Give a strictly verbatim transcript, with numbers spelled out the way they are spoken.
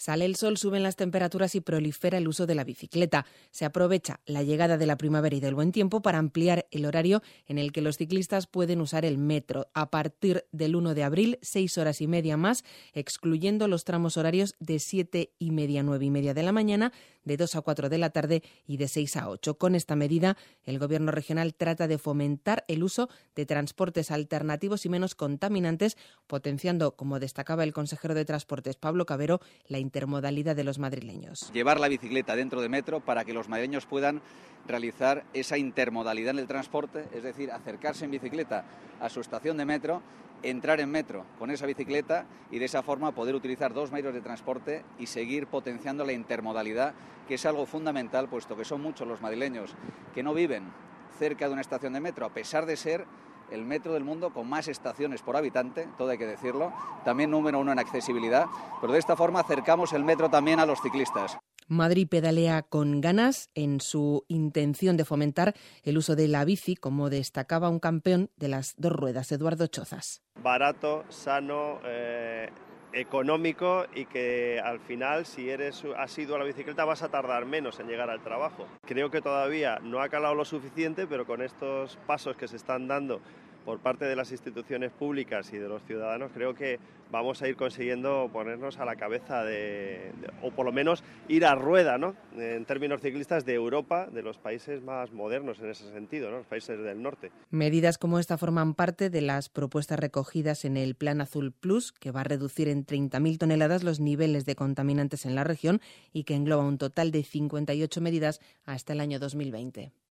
Sale el sol, suben las temperaturas y prolifera el uso de la bicicleta. Se aprovecha la llegada de la primavera y del buen tiempo para ampliar el horario en el que los ciclistas pueden usar el metro. A partir del uno de abril, seis horas y media más, excluyendo los tramos horarios de siete y media a nueve y media de la mañana, de dos a cuatro de la tarde y de seis a ocho. Con esta medida, el Gobierno regional trata de fomentar el uso de transportes alternativos y menos contaminantes, potenciando, como destacaba el consejero de Transportes, Pablo Cabero, la intermodalidad de los madrileños. Llevar la bicicleta dentro de metro para que los madrileños puedan realizar esa intermodalidad en el transporte, es decir, acercarse en bicicleta a su estación de metro, entrar en metro con esa bicicleta y de esa forma poder utilizar dos medios de transporte y seguir potenciando la intermodalidad, que es algo fundamental, puesto que son muchos los madrileños que no viven cerca de una estación de metro, a pesar de ser el metro del mundo con más estaciones por habitante, todo hay que decirlo, también número uno en accesibilidad, pero de esta forma acercamos el metro también a los ciclistas. Madrid pedalea con ganas en su intención de fomentar el uso de la bici, como destacaba un campeón de las dos ruedas, Eduardo Chozas. Barato, sano, eh, económico y que al final, si eres asiduo a la bicicleta, vas a tardar menos en llegar al trabajo. Creo que todavía no ha calado lo suficiente, pero con estos pasos que se están dando por parte de las instituciones públicas y de los ciudadanos, creo que vamos a ir consiguiendo ponernos a la cabeza de, de o por lo menos ir a rueda, ¿no?, en términos ciclistas, de Europa, de los países más modernos en ese sentido, ¿no?, los países del norte. Medidas como esta forman parte de las propuestas recogidas en el Plan Azul Plus, que va a reducir en treinta mil toneladas los niveles de contaminantes en la región y que engloba un total de cincuenta y ocho medidas hasta el año dos mil veinte.